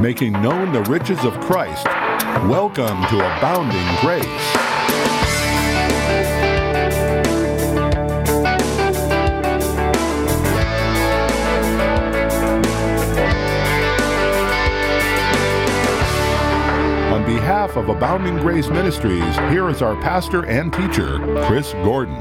making known the riches of Christ. Welcome to Abounding Grace. On behalf of Abounding Grace Ministries, here is our pastor and teacher, Chris Gordon.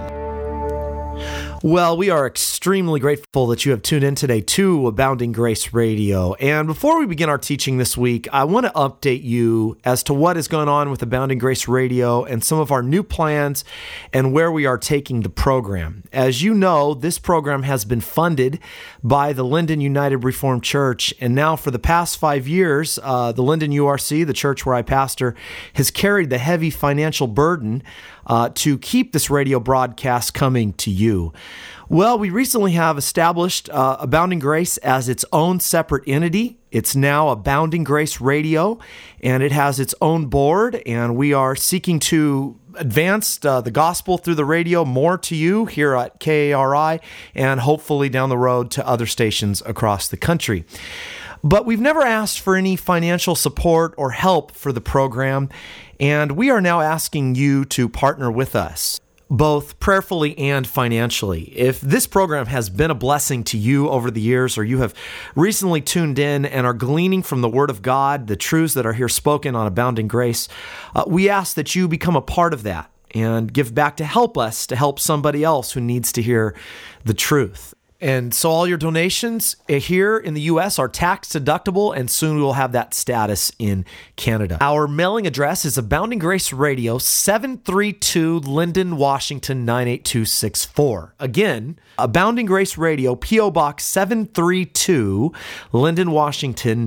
Well, we are extremely grateful that you have tuned in today to Abounding Grace Radio. And before we begin our teaching this week, I want to update you as to what is going on with Abounding Grace Radio and some of our new plans and where we are taking the program. As you know, this program has been funded by the Linden United Reformed Church. And now for the past 5 years, the Linden URC, the church where I pastor, has carried the heavy financial burden to keep this radio broadcast coming to you. Well, we recently have established Abounding Grace as its own separate entity. It's now Abounding Grace Radio, and it has its own board, and we are seeking to advance the gospel through the radio more to you here at KARI, and hopefully down the road to other stations across the country. But we've never asked for any financial support or help for the program, and we are now asking you to partner with us, both prayerfully and financially. If this program has been a blessing to you over the years, or you have recently tuned in and are gleaning from the Word of God, the truths that are here spoken on Abounding Grace, we ask that you become a part of that and give back to help us to help somebody else who needs to hear the truth. And so all your donations here in the U.S. are tax deductible, and soon we will have that status in Canada. Our mailing address is Abounding Grace Radio, 732 Linden, Washington, 98264. Again, Abounding Grace Radio, P.O. Box 732, Linden, Washington,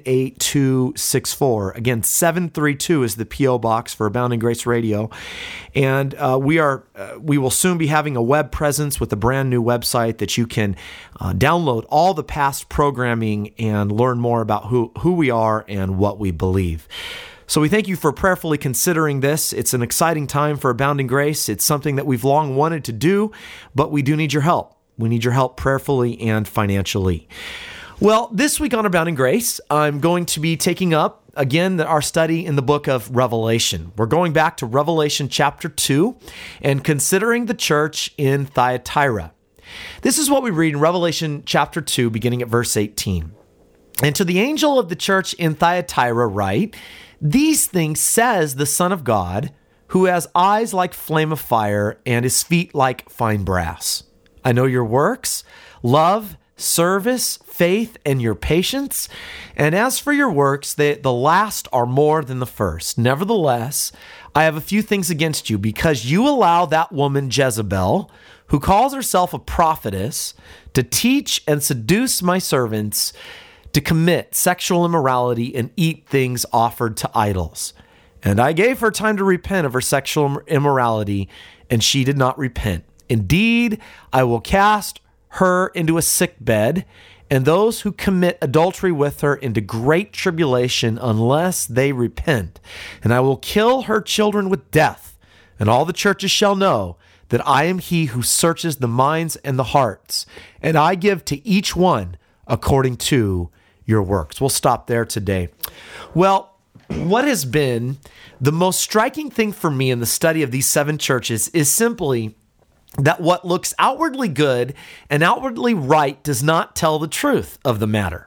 98264. Again, 732 is the P.O. Box for Abounding Grace Radio. And we will soon be having a web presence with a brand new website that you can download all the past programming and learn more about who we are and what we believe. So we thank you for prayerfully considering this. It's an exciting time for Abounding Grace. It's something that we've long wanted to do, but we do need your help. We need your help prayerfully and financially. Well, this week on Abounding Grace, I'm going to be taking up again our study in the book of Revelation. We're going back to Revelation chapter 2 and considering the church in Thyatira. This is what we read in Revelation chapter 2, beginning at verse 18. And to the angel of the church in Thyatira write, "These things says the Son of God, who has eyes like flame of fire and his feet like fine brass. I know your works, love, service, faith, and your patience. And as for your works, the last are more than the first. Nevertheless, I have a few things against you, because you allow that woman Jezebel, who calls herself a prophetess, to teach and seduce my servants to commit sexual immorality and eat things offered to idols. And I gave her time to repent of her sexual immorality, and she did not repent. Indeed, I will cast her into a sick bed, and those who commit adultery with her into great tribulation, unless they repent. And I will kill her children with death, and all the churches shall know that I am he who searches the minds and the hearts, and I give to each one according to your works." We'll stop there today. Well, what has been the most striking thing for me in the study of these 7 churches is simply that what looks outwardly good and outwardly right does not tell the truth of the matter.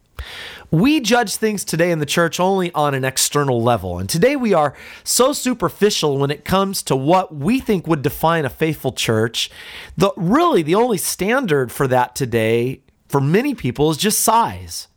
We judge things today in the church only on an external level, and today we are so superficial when it comes to what we think would define a faithful church. Really, the only standard for that today, for many people, is just size.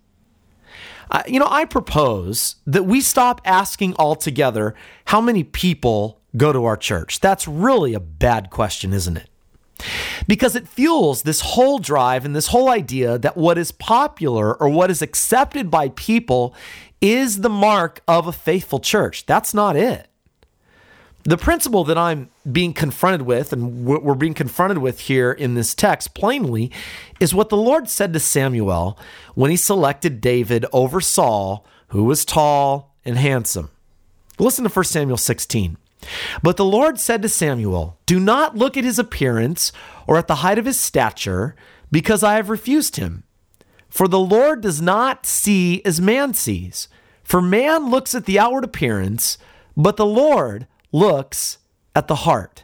I propose that we stop asking altogether how many people go to our church. That's really a bad question, isn't it? Because it fuels this whole drive and this whole idea that what is popular or what is accepted by people is the mark of a faithful church. That's not it. The principle that I'm being confronted with, and we're being confronted with here in this text plainly, is what the Lord said to Samuel when he selected David over Saul, who was tall and handsome. Listen to 1 Samuel 16. "But the Lord said to Samuel, do not look at his appearance or at the height of his stature, because I have refused him. For the Lord does not see as man sees. For man looks at the outward appearance, but the Lord looks at the heart.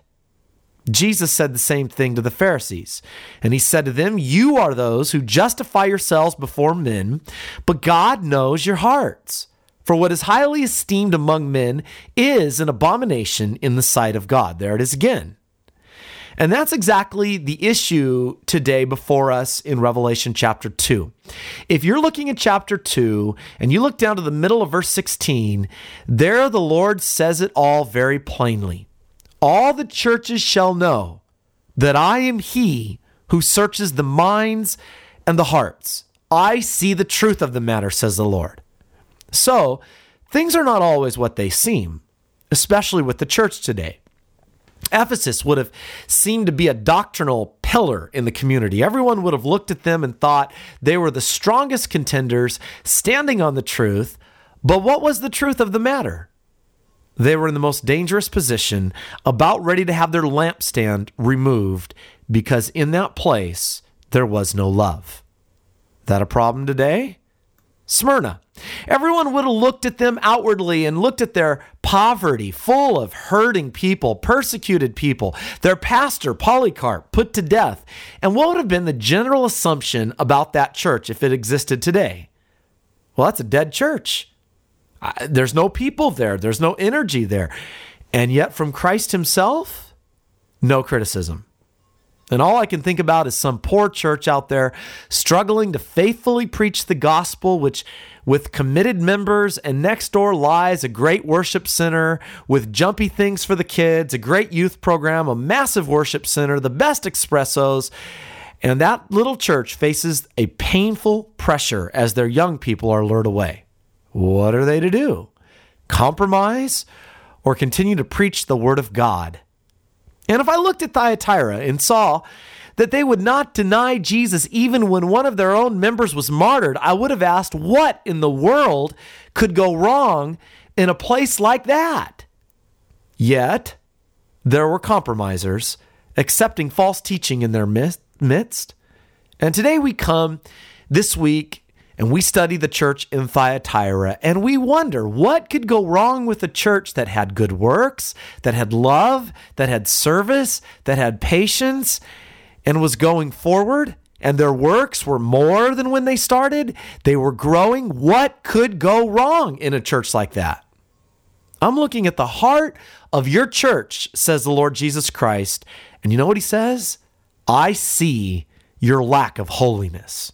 Jesus said the same thing to the Pharisees. And he said to them, you are those who justify yourselves before men, but God knows your hearts. For what is highly esteemed among men is an abomination in the sight of God. There it is again. And that's exactly the issue today before us in Revelation chapter 2. If you're looking at chapter 2 and you look down to the middle of verse 16, there the Lord says it all very plainly. All the churches shall know that I am he who searches the minds and the hearts. I see the truth of the matter, says the Lord. So, things are not always what they seem, especially with the church today. Ephesus would have seemed to be a doctrinal pillar in the community. Everyone would have looked at them and thought they were the strongest contenders standing on the truth. But what was the truth of the matter? They were in the most dangerous position, about ready to have their lampstand removed, because in that place there was no love. That a problem today? Smyrna. Everyone would have looked at them outwardly and looked at their poverty, full of hurting people, persecuted people, their pastor, Polycarp, put to death. And what would have been the general assumption about that church if it existed today? Well, that's a dead church. There's no people there. There's no energy there. And yet from Christ himself, no criticism. And all I can think about is some poor church out there struggling to faithfully preach the gospel, which with committed members, and next door lies a great worship center with jumpy things for the kids, a great youth program, a massive worship center, the best espressos. And that little church faces a painful pressure as their young people are lured away. What are they to do? Compromise or continue to preach the word of God? And if I looked at Thyatira and saw that they would not deny Jesus even when one of their own members was martyred, I would have asked, what in the world could go wrong in a place like that? Yet, there were compromisers accepting false teaching in their midst. And today we come this week and we study the church in Thyatira, and we wonder what could go wrong with a church that had good works, that had love, that had service, that had patience, and was going forward, and their works were more than when they started. They were growing. What could go wrong in a church like that? I'm looking at the heart of your church, says the Lord Jesus Christ, and you know what he says? I see your lack of holiness.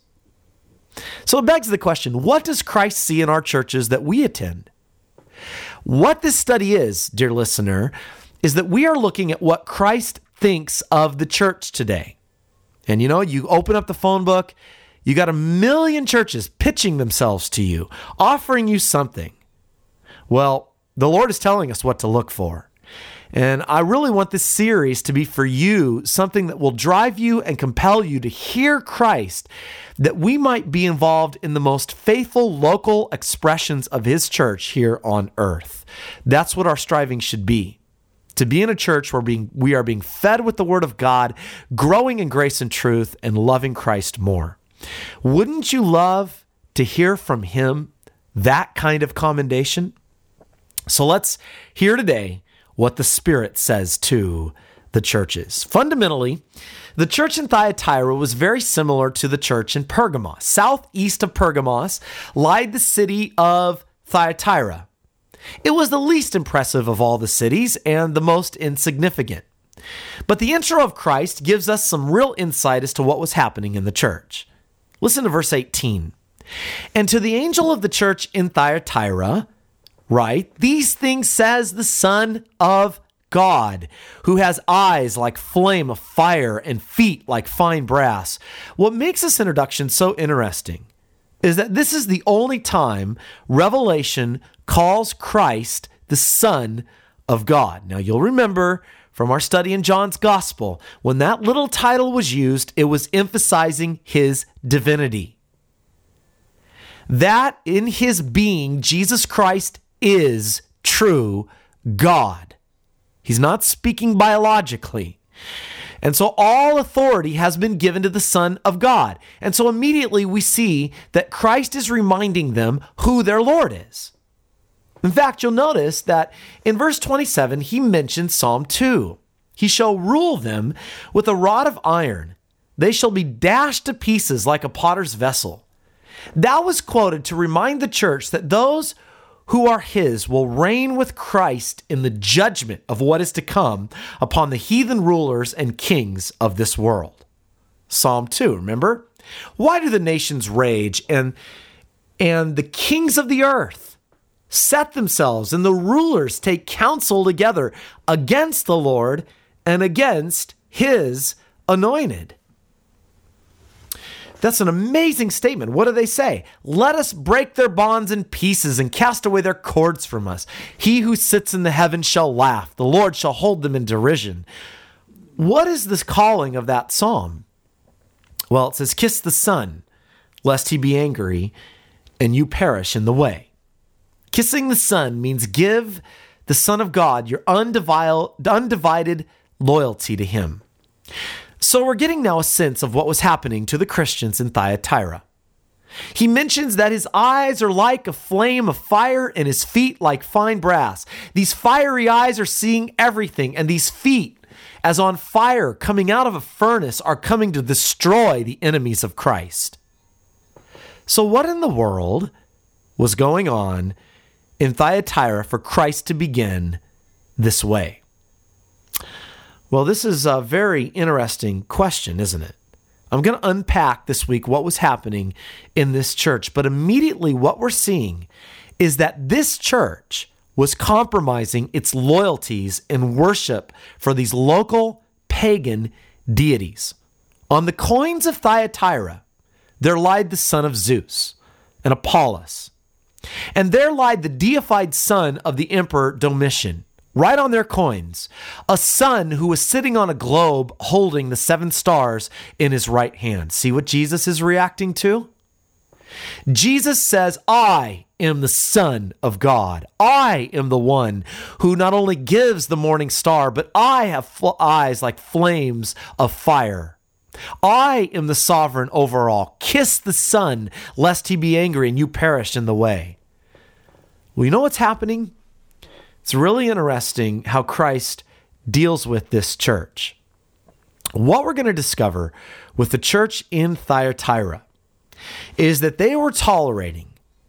So it begs the question, what does Christ see in our churches that we attend? What this study is, dear listener, is that we are looking at what Christ thinks of the church today. And you know, you open up the phone book, you got a million churches pitching themselves to you, offering you something. Well, the Lord is telling us what to look for. And I really want this series to be for you, something that will drive you and compel you to hear Christ, that we might be involved in the most faithful local expressions of his church here on earth. That's what our striving should be. To be in a church where we are being fed with the word of God, growing in grace and truth, and loving Christ more. Wouldn't you love to hear from him that kind of commendation? So let's hear today what the Spirit says to the churches. Fundamentally, the church in Thyatira was very similar to the church in Pergamos. Southeast of Pergamos lied the city of Thyatira. It was the least impressive of all the cities and the most insignificant. But the intro of Christ gives us some real insight as to what was happening in the church. Listen to verse 18. And to the angel of the church in Thyatira, right? These things says the Son of God, who has eyes like flame of fire and feet like fine brass. What makes this introduction so interesting is that this is the only time Revelation calls Christ the Son of God. Now, you'll remember from our study in John's Gospel, when that little title was used, it was emphasizing his divinity. That in his being, Jesus Christ is true God. He's not speaking biologically. And so all authority has been given to the Son of God. And so immediately we see that Christ is reminding them who their Lord is. In fact, you'll notice that in verse 27, he mentions Psalm 2. He shall rule them with a rod of iron. They shall be dashed to pieces like a potter's vessel. That was quoted to remind the church that those who are his will reign with Christ in the judgment of what is to come upon the heathen rulers and kings of this world. Psalm 2, remember? Why do the nations rage and the kings of the earth set themselves and the rulers take counsel together against the Lord and against his anointed? That's an amazing statement. What do they say? Let us break their bonds in pieces and cast away their cords from us. He who sits in the heavens shall laugh. The Lord shall hold them in derision. What is this calling of that psalm? Well, it says, kiss the Son, lest he be angry and you perish in the way. Kissing the Son means give the Son of God your undivided loyalty to him. So we're getting now a sense of what was happening to the Christians in Thyatira. He mentions that his eyes are like a flame of fire and his feet like fine brass. These fiery eyes are seeing everything, and these feet, as on fire coming out of a furnace, are coming to destroy the enemies of Christ. So what in the world was going on in Thyatira for Christ to begin this way? Well, this is a very interesting question, isn't it? I'm going to unpack this week what was happening in this church, but immediately what we're seeing is that this church was compromising its loyalties in worship for these local pagan deities. On the coins of Thyatira, there lied the son of Zeus and Apollos, and there lied the deified son of the emperor Domitian. Right on their coins, a son who was sitting on a globe holding the 7 stars in his right hand. See what Jesus is reacting to? Jesus says, I am the Son of God. I am the one who not only gives the morning star, but I have eyes like flames of fire. I am the sovereign over all. Kiss the Son, lest he be angry and you perish in the way. Well, you know what's happening? It's really interesting how Christ deals with this church. What we're going to discover with the church in Thyatira is that they were tolerating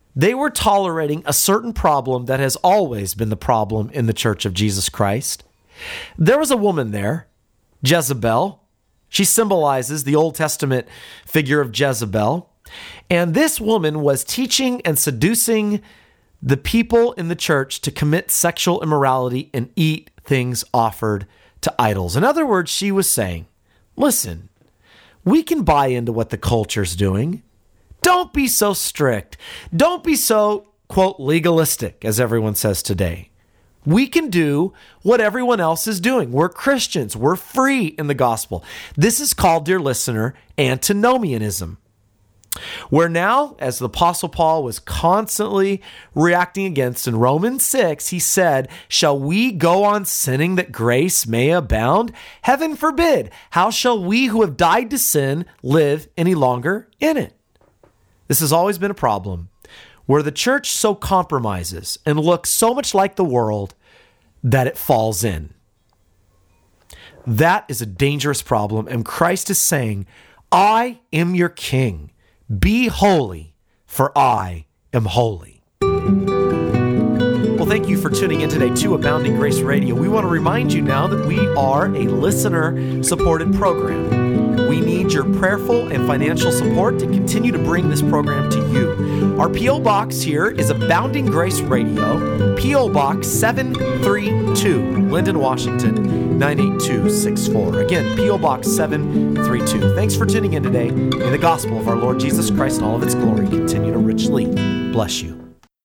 a certain problem that has always been the problem in the church of Jesus Christ. There was a woman there, Jezebel. She symbolizes the Old Testament figure of Jezebel. And this woman was teaching and seducing the people in the church to commit sexual immorality and eat things offered to idols. In other words, she was saying, listen, we can buy into what the culture's doing. Don't be so strict. Don't be so, quote, legalistic, as everyone says today. We can do what everyone else is doing. We're Christians. We're free in the gospel. This is called, dear listener, antinomianism. Where now, as the Apostle Paul was constantly reacting against in Romans 6, he said, shall we go on sinning that grace may abound? Heaven forbid. How shall we who have died to sin live any longer in it? This has always been a problem where the church so compromises and looks so much like the world that it falls in. That is a dangerous problem. And Christ is saying, I am your king. Be holy, for I am holy. Well, thank you for tuning in today to Abounding Grace Radio. We want to remind you now that we are a listener-supported program. We need your prayerful and financial support to continue to bring this program to you. Our P.O. Box here is Abounding Grace Radio, P.O. Box 732, Linden, Washington, 98264. Again, P.O. Box 732. Thanks for tuning in today. May the gospel of our Lord Jesus Christ and all of its glory continue to richly bless you.